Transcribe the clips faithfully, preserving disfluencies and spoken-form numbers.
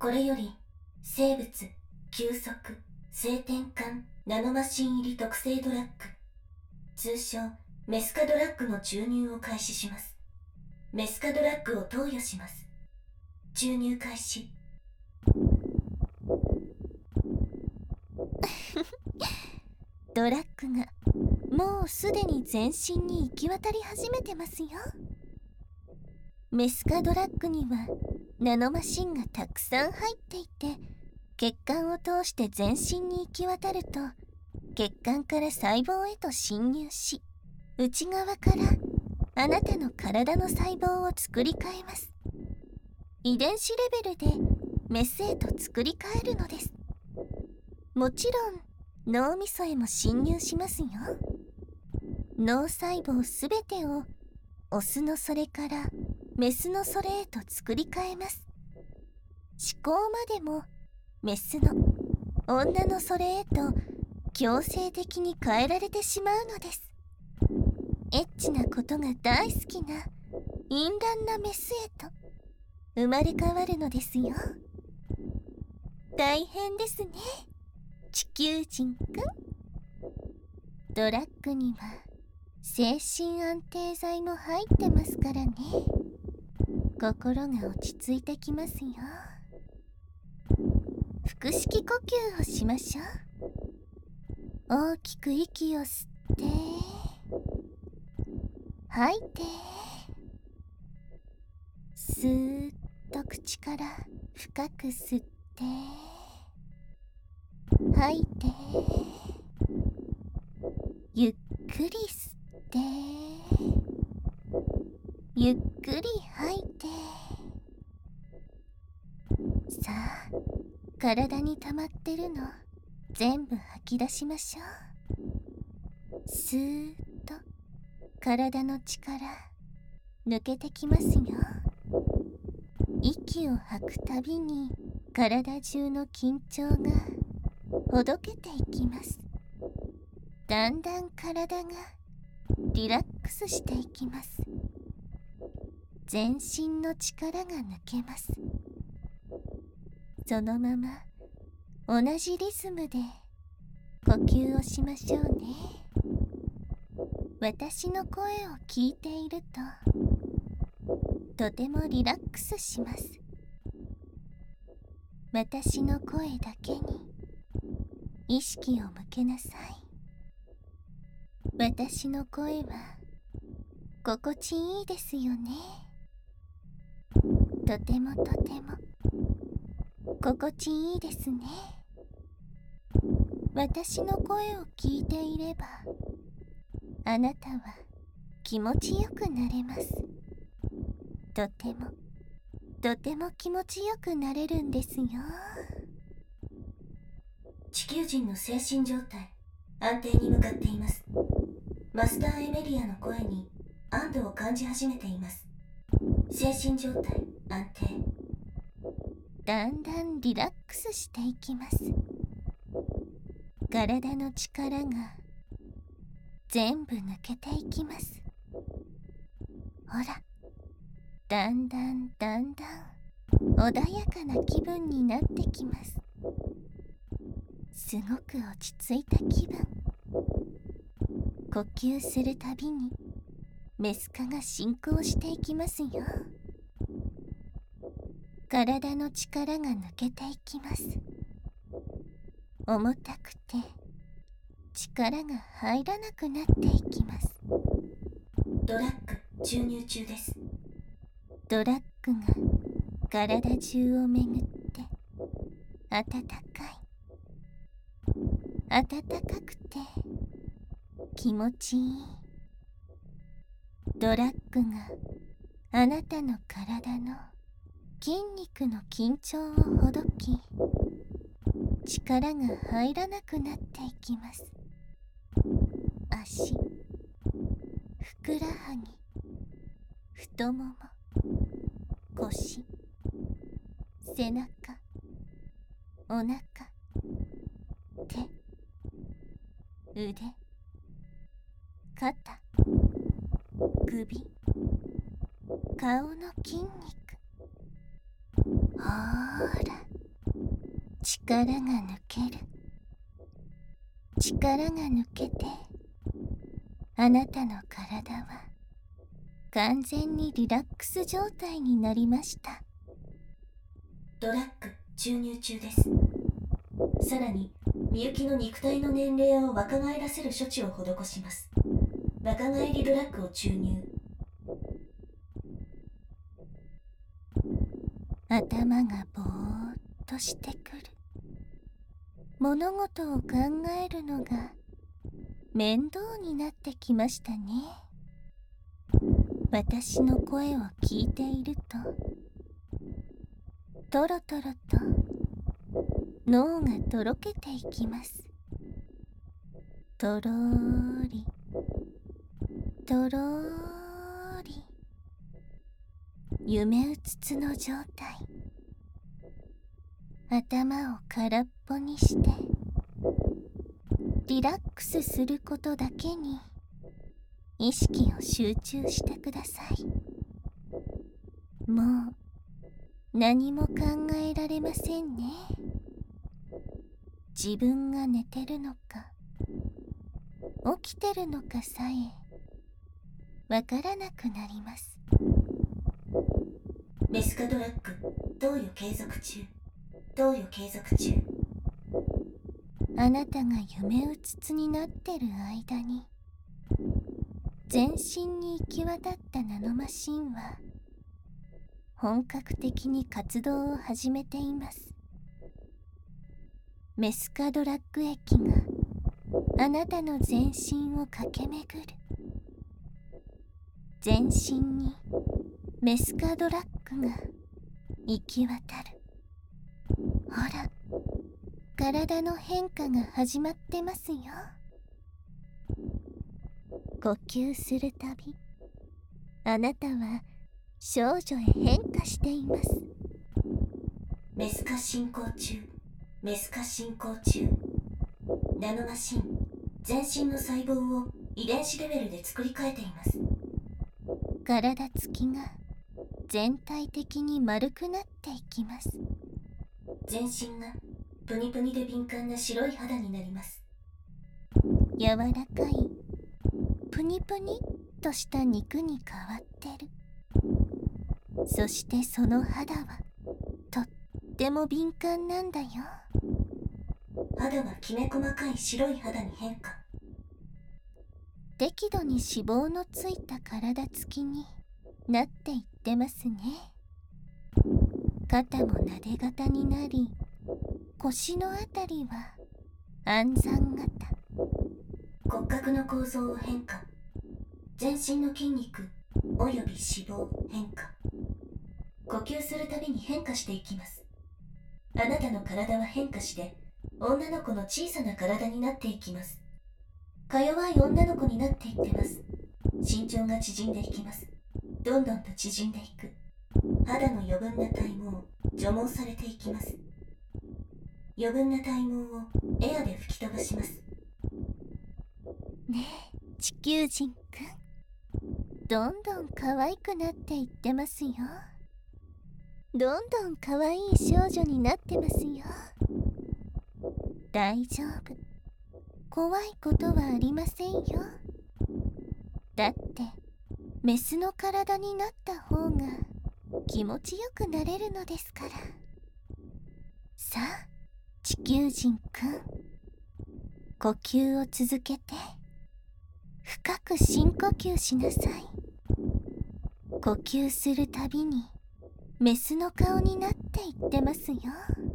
これより生物、急速、性転換、ナノマシン入り特製ドラッグ、通称メスカドラッグの注入を開始します。メスカドラッグを投与します。注入開始。 ドラッグがもうすでに全身に行き渡り始めてますよ。メスカドラッグにはナノマシンがたくさん入っていて、血管を通して全身に行き渡ると血管から細胞へと侵入し、内側からあなたの体の細胞を作り変えます。遺伝子レベルでメスへと作り変えるのです。もちろん脳みそへも侵入しますよ。脳細胞すべてをオスのそれからメスのそれへと作り変えます。思考までもメスの女のそれへと強制的に変えられてしまうのです。エッチなことが大好きな淫乱なメスへと生まれ変わるのですよ。大変ですね、地球人くん。ドラッグには精神安定剤も入ってますからね。心が落ち着いてきますよ。腹式呼吸をしましょう。大きく息を吸って吐いて、スーッと口から深く吸って吐いて、ゆっくり吸ってゆっくり吐いて、さあ体に溜まってるの全部吐き出しましょう。スーッと体の力抜けてきますよ。息を吐くたびに体中の緊張がほどけていきます。だんだん体がリラックスしていきます。全身の力が抜けます。そのまま同じリズムで呼吸をしましょうね。私の声を聞いているととてもリラックスします。私の声だけに意識を向けなさい。私の声は心地いいですよね。とてもとても心地いいですね。私の声を聞いていればあなたは気持ちよくなれます。とてもとても気持ちよくなれるんですよ。 地球人の精神状態安定に向かっています。マスターエメリアの声に安堵を感じ始めています。精神状態安定。 だんだんリラックスしていきます。体の力が全部抜けていきます。ほら、だんだんだんだん穏やかな気分になってきます。すごく落ち着いた気分。呼吸するたびにメス化が進行していきますよ。体の力が抜けていきます。重たくて力が入らなくなっていきます。 ドラッグ注入中です。 ドラッグが体中を巡って暖かい、暖かくて気持ちいい。ドラッグがあなたの体の筋肉の緊張をほどき、力が入らなくなっていきます。足、ふくらはぎ、太もも、腰、背中、お腹、手、腕、肩、首、顔の筋肉。ほーら、 力が抜ける。力が抜けて、あなたの体は完全にリラックス状態になりました。 ドラッグ注入中です。さらにみゆきの肉体の年齢を若返らせる処置を施します。若返りドラッグを注入。 頭がぼーっとしてくる。物事を考えるのが面倒になってきましたね。私の声を聞いていると、とろとろと脳がとろけていきます。とろーり、とろーり。夢うつつの状態。頭を空っぽにしてリラックスすることだけに意識を集中してください。もう何も考えられませんね。自分が寝てるのか起きてるのかさえわからなくなります。 メスカドラッグ投与継続中。投与継続中。 あなたが夢うつつになってる間に全身に行き渡ったナノマシンは本格的に活動を始めています。メスカドラッグ液があなたの全身を駆け巡る。全身にメスカドラッグが行き渡る。ほら、体の変化が始まってますよ。呼吸するたび、あなたは少女へ変化しています。 メス化進行中。メス化進行中。ナノマシン全身の細胞を遺伝子レベルで作り変えています。 体つきが全体的に丸くなっていきます。 全身がプニプニで敏感な白い肌になります。 柔らかいプニプニっとした肉に変わってる。そしてその肌はとっても敏感なんだよ。 肌はきめ細かい白い肌に変化。 適度に脂肪のついた体つきになっていってますね。肩もなで型になり、腰のあたりは暗算型。 骨格の構造を変化。全身の筋肉および脂肪変化。呼吸するたびに変化していきます。あなたの体は変化して女の子の小さな体になっていきます。か弱い女の子になっていってます。身長が縮んでいきます。どんどんと縮んでいく。肌の余分な体毛除毛されていきます。余分な体毛をエアで吹き飛ばします。 ねえ地球人くん、どんどん可愛くなっていってますよ。どんどん可愛い少女になってますよ。大丈夫、怖いことはありませんよ。だってメスの体になった方が気持ちよくなれるのですから。さあ地球人くん、呼吸を続けて深く深呼吸しなさい。呼吸するたびにメスの顔になっていってますよ。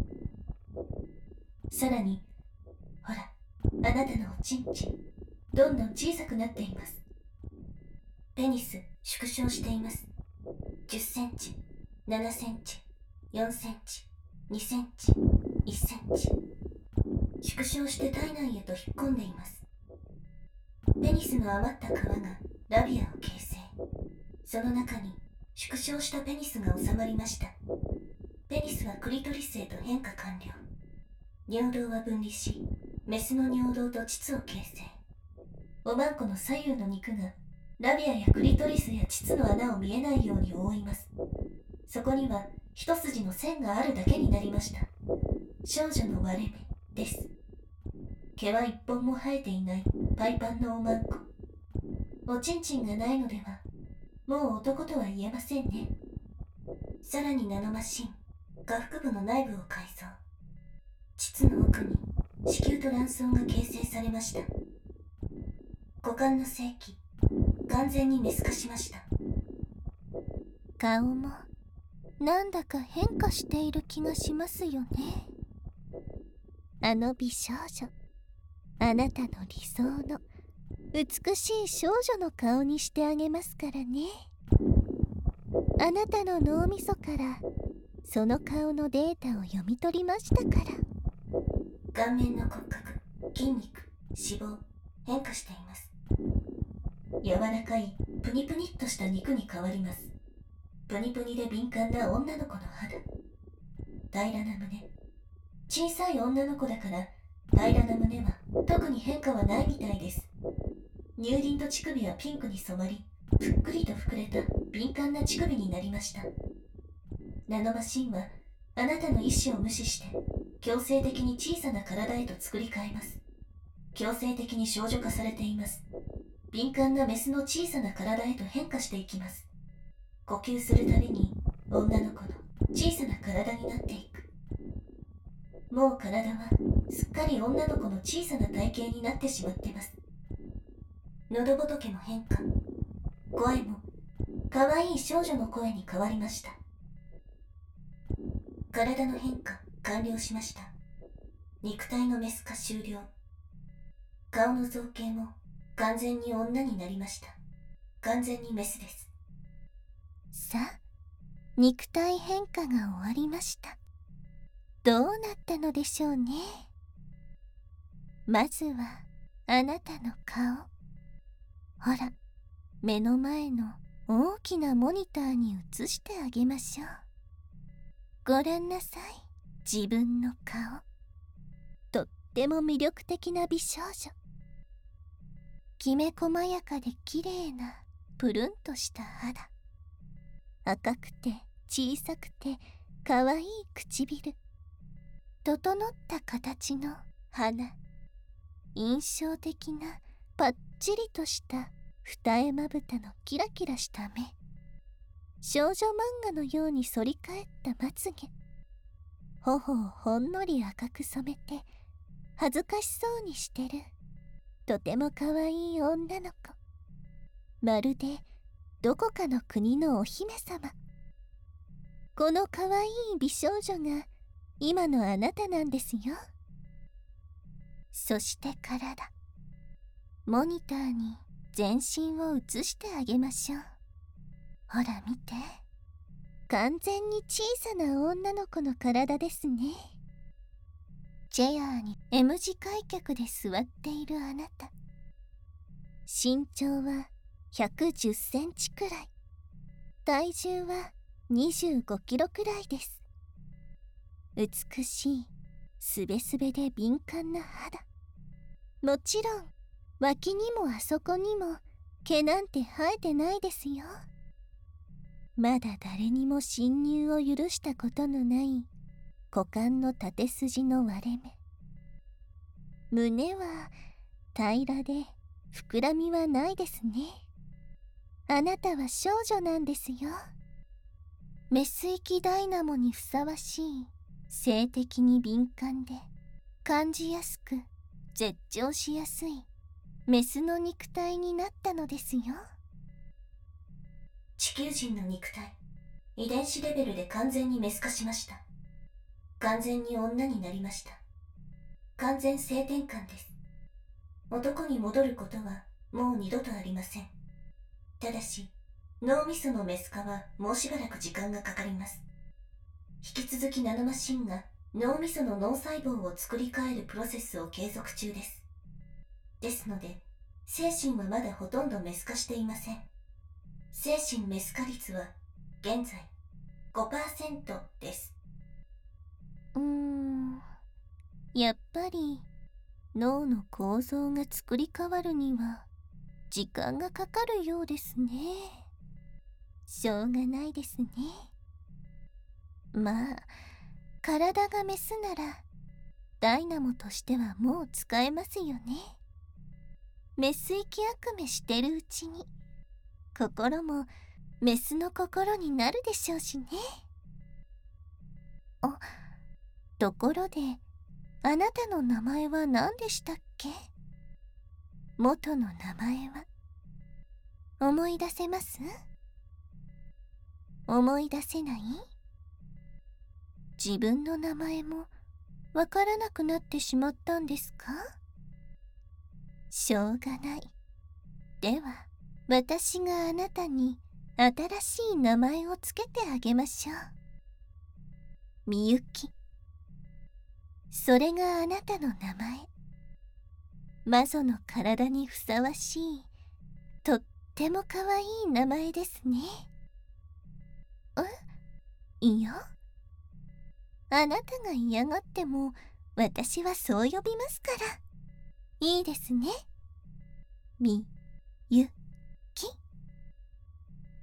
さらにほら、あなたのおちんちんどんどん小さくなっています。ペニス縮小しています。じゅっセンチ、ななセンチ、よんセンチ、にセンチ、いっセンチ。縮小して体内へと引っ込んでいます。ペニスの余った皮がラビアを形成。その中に縮小したペニスが収まりました。ペニスはクリトリスへと変化完了。尿道は分離し、メスの尿道と膣を形成。おまんこの左右の肉がラビアやクリトリスや膣の穴を見えないように覆います。そこには一筋の線があるだけになりました。 少女の割れ目です。毛は一本も生えていないパイパンのおまんこ。おちんちんがないのではもう男とは言えませんね。さらにナノマシン下腹部の内部を改造。膣の奥に子宮と卵巣が形成されました。股間の性器完全にメス化しました。 顔もなんだか変化している気がしますよね。あの美少女、あなたの理想の美しい少女の顔にしてあげますからね。あなたの脳みそからその顔のデータを読み取りましたから。 顔面の骨格、筋肉、脂肪変化しています。柔らかいプニプニっとした肉に変わります。プニプニで敏感な女の子の肌、平らな胸。小さい女の子だから平らな胸は特に変化はないみたいです。乳輪と乳首はピンクに染まり、ぷっくりと膨れた敏感な乳首になりました。ナノマシンはあなたの意思を無視して強制的に小さな体へと作り変えます。強制的に少女化されています。敏感なメスの小さな体へと変化していきます。呼吸するたびに女の子の小さな体になっていく。もう体はすっかり女の子の小さな体型になってしまってます。喉仏も変化。声も可愛い少女の声に変わりました。体の変化完了しました。肉体のメス化終了。顔の造形も完全に女になりました。完全にメスです。 さあ、肉体変化が終わりました。どうなったのでしょうね。まずはあなたの顔。ほら、目の前の大きなモニターに映してあげましょう。ごらんなさい、自分の顔。とっても魅力的な美少女。きめ細やかで綺麗なプルンとした肌。赤くて小さくて可愛い唇。整った形の鼻。印象的なパッチリとした二重まぶたのキラキラした目。少女漫画のように反り返ったまつげ。頬をほんのり赤く染めて恥ずかしそうにしてるとても可愛い女の子。まるでどこかの国のお姫様。この可愛い美少女が今のあなたなんですよ。そして体。モニターに全身を映してあげましょう。ほら見て。完全に小さな女の子の体ですね。チェアに M 字開脚で座っているあなた。身長はひゃくじゅっセンチくらい。体重はにじゅうごキロくらいです。美しいすべすべで敏感な肌。もちろん脇にもあそこにも毛なんて生えてないですよ。まだ誰にも侵入を許したことのない股間の縦筋の割れ目。胸は平らで膨らみはないですね。あなたは少女なんですよ。メス域ダイナモにふさわしい性的に敏感で感じやすく絶頂しやすいメスの肉体になったのですよ。 地球人の肉体、遺伝子レベルで完全にメス化しました。完全に女になりました。完全性転換です。男に戻ることはもう二度とありません。ただし脳みそのメス化はもうしばらく時間がかかります。引き続きナノマシンが脳みその脳細胞を作り変えるプロセスを継続中です。ですので精神はまだほとんどメス化していません。精神メス化率は現在 ごパーセント です。 うーん、やっぱり脳の構造が作り変わるには時間がかかるようですね。しょうがないですね。まあ体がメスならダイナモとしてはもう使えますよね。メス行き悪夢してるうちに心もメスの心になるでしょうしね。あ、ところであなたの名前は何でしたっけ？元の名前は思い出せます？思い出せない？自分の名前もわからなくなってしまったんですか？しょうがない。では私があなたに新しい名前をつけてあげましょう。みゆき。それがあなたの名前。魔女の体にふさわしいとってもかわいい名前ですね。え？いや、あなたが嫌がっても私はそう呼びますから。いいですね。みゆ